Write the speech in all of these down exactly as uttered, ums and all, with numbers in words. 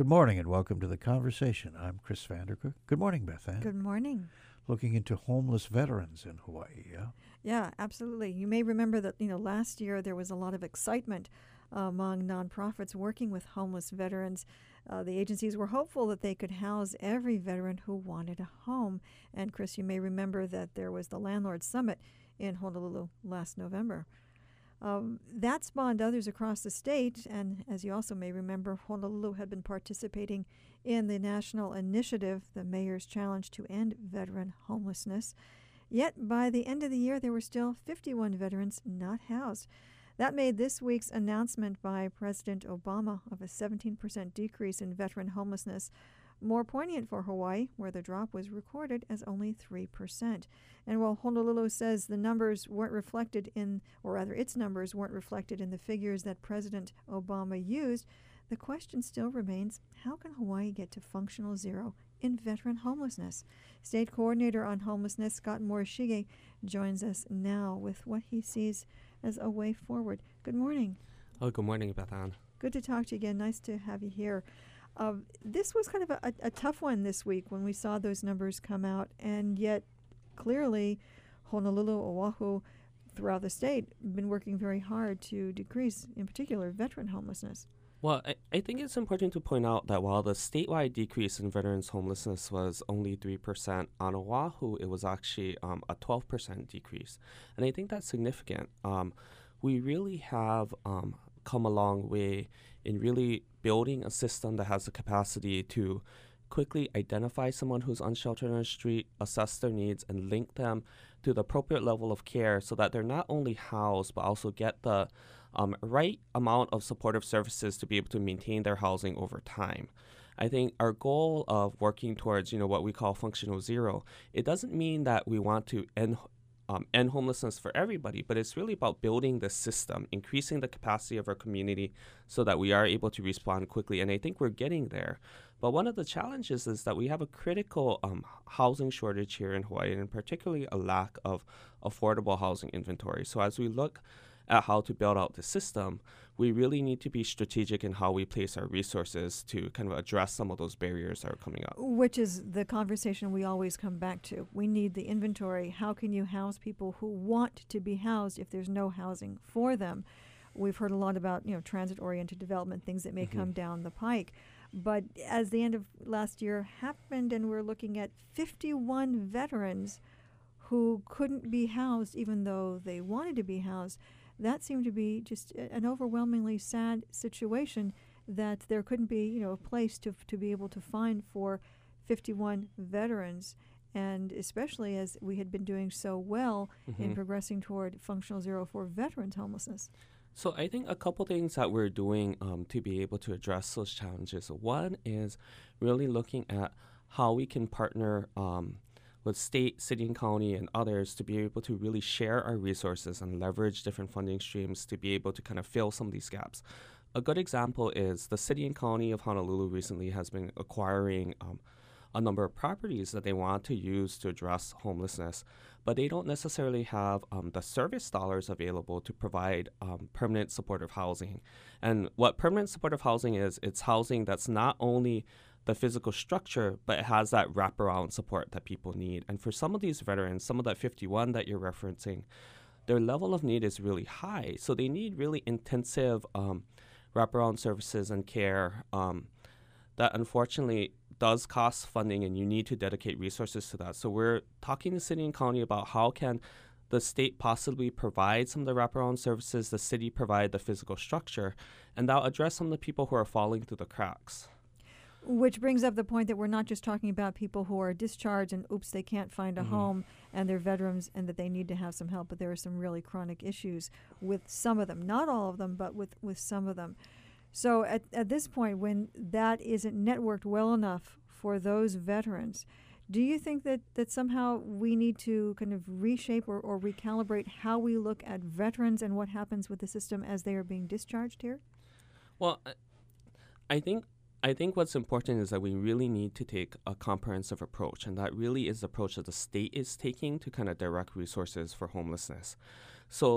morning and welcome to the conversation. I'm Chris Vandercook. Good morning, Beth Ann. Good morning. Looking into homeless veterans in Hawaii, yeah? Yeah, absolutely. You may remember that, you know, last year there was a lot of excitement uh, among nonprofits working with homeless veterans. Uh, the agencies were hopeful that they could house every veteran who wanted a home. And Chris, you may remember that there was the Landlord Summit in Honolulu last November. Um, that spawned others across the state, and as you also may remember, Honolulu had been participating in the national initiative, the Mayor's Challenge to End Veteran Homelessness. Yet by the end of the year, there were still fifty-one veterans not housed. That made this week's announcement by President Obama of a seventeen percent decrease in veteran homelessness more poignant for Hawaii, where the drop was recorded as only three percent. And while Honolulu says the numbers weren't reflected in, or rather its numbers weren't reflected in the figures that President Obama used, the question still remains, how can Hawaii get to functional zero in veteran homelessness? State Coordinator on Homelessness, Scott Morishige, joins us now with what he sees as a way forward. Good morning. Oh, good morning, Beth Ann. Good to talk to you again. Nice to have you here. Uh, this was kind of a, a, a tough one this week when we saw those numbers come out, and yet clearly Honolulu, Oahu, throughout the state, been working very hard to decrease, in particular, veteran homelessness. Well, I, I think it's important to point out that while the statewide decrease in veterans homelessness was only three percent, on Oahu it was actually um, a twelve percent decrease. And I think that's significant. Um, we really have um, come a long way in really building a system that has the capacity to quickly identify someone who's unsheltered on the street, assess their needs, and link them to the appropriate level of care so that they're not only housed but also get the um, right amount of supportive services to be able to maintain their housing over time. I think our goal of working towards, you know, what we call functional zero, it doesn't mean that we want to end Um, end homelessness for everybody, but it's really about building the system, increasing the capacity of our community so that we are able to respond quickly. And I think we're getting there. But one of the challenges is that we have a critical um, housing shortage here in Hawaii, and particularly a lack of affordable housing inventory. So as we look at how to build out the system, we really need to be strategic in how we place our resources to kind of address some of those barriers that are coming up. Which is the conversation we always come back to. We need the inventory. How can you house people who want to be housed if there's no housing for them? We've heard a lot about, you know, transit-oriented development, things that may mm-hmm. come down the pike. But as the end of last year happened, and we're looking at fifty-one veterans who couldn't be housed even though they wanted to be housed, that seemed to be just an overwhelmingly sad situation, that there couldn't be, you know, a place to to be able to find for fifty-one veterans, and especially as we had been doing so well mm-hmm. in progressing toward functional zero for veterans homelessness. So I think a couple things that we're doing um, to be able to address those challenges. One is really looking at how we can partner um, with state, city, and county and others to be able to really share our resources and leverage different funding streams to be able to kind of fill some of these gaps. A good example is the city and county of Honolulu recently has been acquiring um, a number of properties that they want to use to address homelessness, but they don't necessarily have um, the service dollars available to provide um, permanent supportive housing. And what permanent supportive housing is, it's housing that's not only the physical structure, but it has that wraparound support that people need. And for some of these veterans, some of that fifty-one that you're referencing, their level of need is really high. So they need really intensive um, wraparound services and care um, that unfortunately does cost funding, and you need to dedicate resources to that. So we're talking to city and county about how can the state possibly provide some of the wraparound services, the city provide the physical structure, and that'll address some of the people who are falling through the cracks. Which brings up the point that we're not just talking about people who are discharged and oops, they can't find a mm-hmm. home and they're veterans and that they need to have some help, but there are some really chronic issues with some of them. Not all of them, but with, with some of them. So at, at this point, when that isn't networked well enough for those veterans, do you think that, that somehow we need to kind of reshape or, or recalibrate how we look at veterans and what happens with the system as they are being discharged here? Well, I think I think what's important is that we really need to take a comprehensive approach, and that really is the approach that the state is taking to kind of direct resources for homelessness. So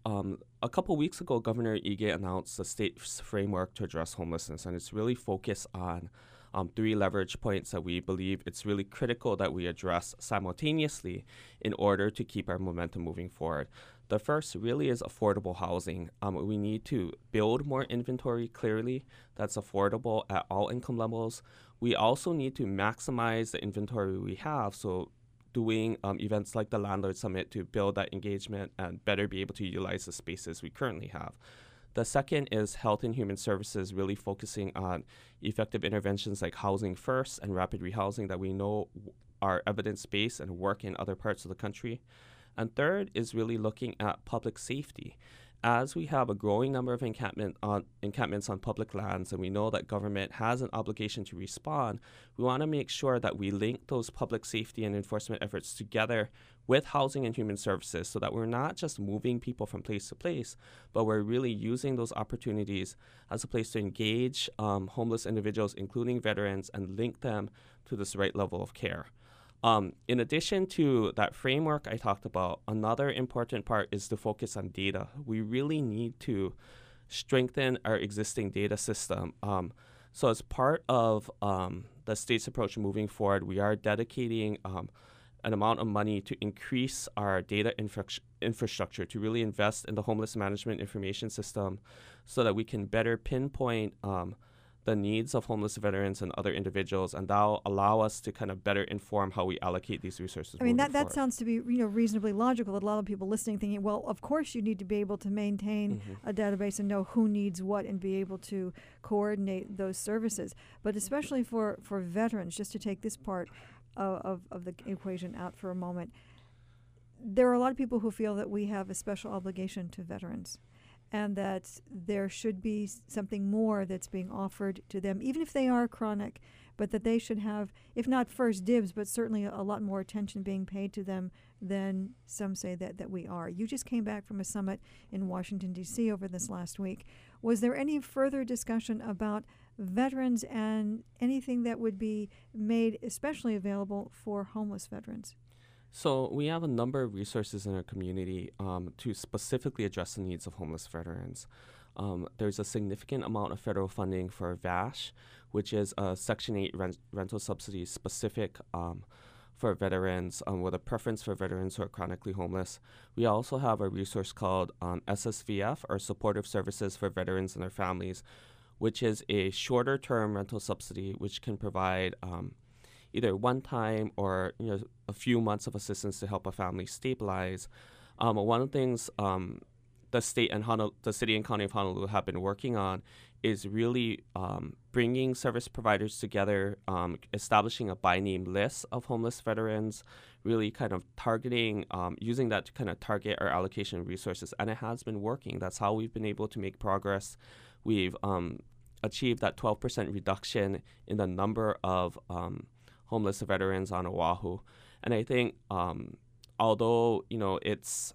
um, a couple weeks ago, Governor Ige announced the state's framework to address homelessness, and it's really focused on um, three leverage points that we believe it's really critical that we address simultaneously in order to keep our momentum moving forward. The first really is affordable housing. Um, we need to build more inventory clearly that's affordable at all income levels. We also need to maximize the inventory we have, so doing um, events like the Landlord Summit to build that engagement and better be able to utilize the spaces we currently have. The second is health and human services, really focusing on effective interventions like housing first and rapid rehousing that we know are evidence-based and work in other parts of the country. And third is really looking at public safety. As we have a growing number of encampment on, encampments on public lands, and we know that government has an obligation to respond, we want to make sure that we link those public safety and enforcement efforts together with housing and human services so that we're not just moving people from place to place, but we're really using those opportunities as a place to engage um, homeless individuals, including veterans, and link them to this right level of care. Um, in addition to that framework I talked about, another important part is to focus on data. We really need to strengthen our existing data system. Um, so as part of um, the state's approach moving forward, we are dedicating um, an amount of money to increase our data infra- infrastructure, to really invest in the homeless management information system so that we can better pinpoint um, the needs of homeless veterans and other individuals, and that'll allow us to kind of better inform how we allocate these resources. I mean, that, that forward. sounds to be, you know, reasonably logical. That a lot of people listening thinking, well, of course you need to be able to maintain Mm-hmm. a database and know who needs what and be able to coordinate those services. But especially for, for veterans, just to take this part of, of, of the equation out for a moment, there are a lot of people who feel that we have a special obligation to veterans, and that there should be something more that's being offered to them, even if they are chronic, but that they should have, if not first dibs, but certainly a, a lot more attention being paid to them than some say that, that we are. You just came back from a summit in Washington, D C over this last week. Was there any further discussion about veterans and anything that would be made especially available for homeless veterans? So we have a number of resources in our community um, to specifically address the needs of homeless veterans. Um, there's a significant amount of federal funding for V A S H, which is a Section eight rent- rental subsidy specific um, for veterans, um, with a preference for veterans who are chronically homeless. We also have a resource called um, S S V F, or Supportive Services for Veterans and Their Families, which is a shorter term rental subsidy which can provide um, either one time or you know a few months of assistance to help a family stabilize. Um, one of the things um, the state and Honol- the city and county of Honolulu have been working on is really um, bringing service providers together, um, establishing a by name list of homeless veterans, really kind of targeting, um, using that to kind of target our allocation of resources. And it has been working. That's how we've been able to make progress. We've um, achieved that twelve percent reduction in the number of um, homeless veterans on Oahu. And I think um, although, you know, it's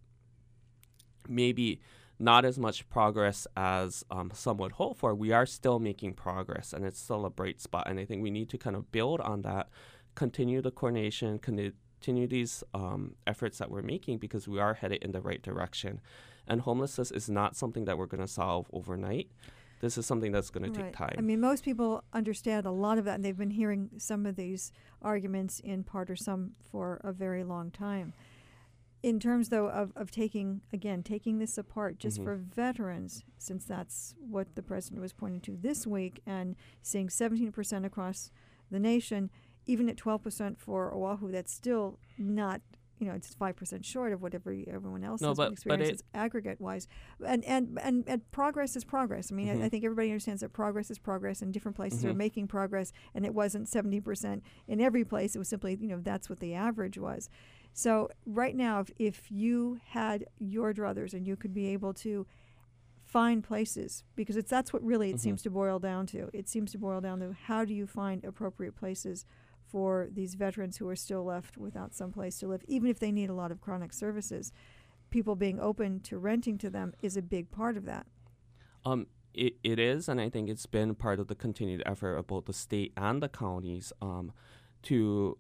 maybe not as much progress as um, some would hope for, we are still making progress, and it's still a bright spot. And I think we need to kind of build on that, continue the coordination, continue these um, efforts that we're making, because we are headed in the right direction. And homelessness is not something that we're going to solve overnight. This is something that's going to Right. take time. I mean, most people understand a lot of that, and they've been hearing some of these arguments in part or some for a very long time. In terms, though, of, of taking, again, taking this apart just Mhm. for veterans, since that's what the president was pointing to this week, and seeing seventeen percent across the nation, even at twelve percent for Oahu, that's still not, you know, it's five percent short of what every, everyone else No, has but- been but it- experiencing aggregate-wise. And, and, and, and progress is progress. I mean, Mhm. I, I think everybody understands that progress is progress, and different places are Mhm. making progress, and it wasn't seventy percent in every place. It was simply, you know, that's what the average was. So right now, if, if you had your druthers and you could be able to find places, because it's that's what really it Mhm. seems to boil down to. It seems to boil down to how do you find appropriate places for these veterans who are still left without some place to live, even if they need a lot of chronic services. People being open to renting to them is a big part of that. Um, it, it is, and I think it's been part of the continued effort of both the state and the counties um, to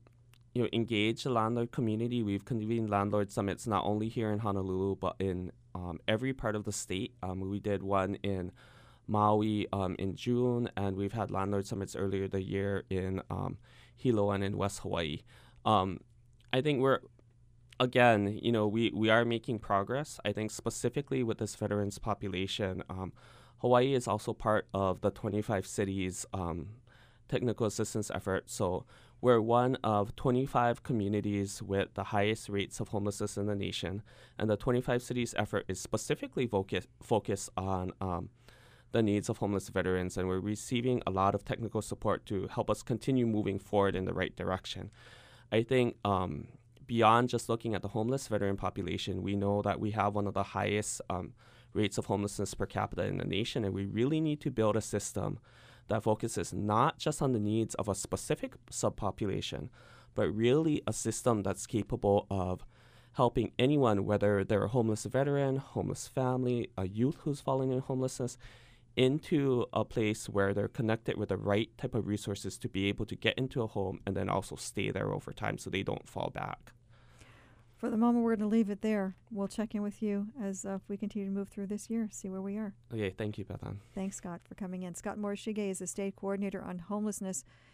you know, engage the landlord community. We've convened landlord summits not only here in Honolulu, but in um, every part of the state. Um, we did one in Maui um, in June, and we've had landlord summits earlier the year in um, Hilo and in West Hawaii. Um, I think we're, again, you know, we, we are making progress. I think specifically with this veterans population, um, Hawaii is also part of the twenty-five cities um, technical assistance effort. So we're one of twenty-five communities with the highest rates of homelessness in the nation. And the twenty-five cities effort is specifically focus, focused on um, the needs of homeless veterans. And we're receiving a lot of technical support to help us continue moving forward in the right direction. I think um, beyond just looking at the homeless veteran population, we know that we have one of the highest um, rates of homelessness per capita in the nation, and we really need to build a system that focuses not just on the needs of a specific subpopulation, but really a system that's capable of helping anyone, whether they're a homeless veteran, homeless family, a youth who's fallen in homelessness, into a place where they're connected with the right type of resources to be able to get into a home and then also stay there over time so they don't fall back. For the moment, we're going to leave it there. We'll check in with you as uh, we continue to move through this year, see where we are. Okay, thank you, Bethan. Thanks, Scott, for coming in. Scott Morishige is the State Coordinator on Homelessness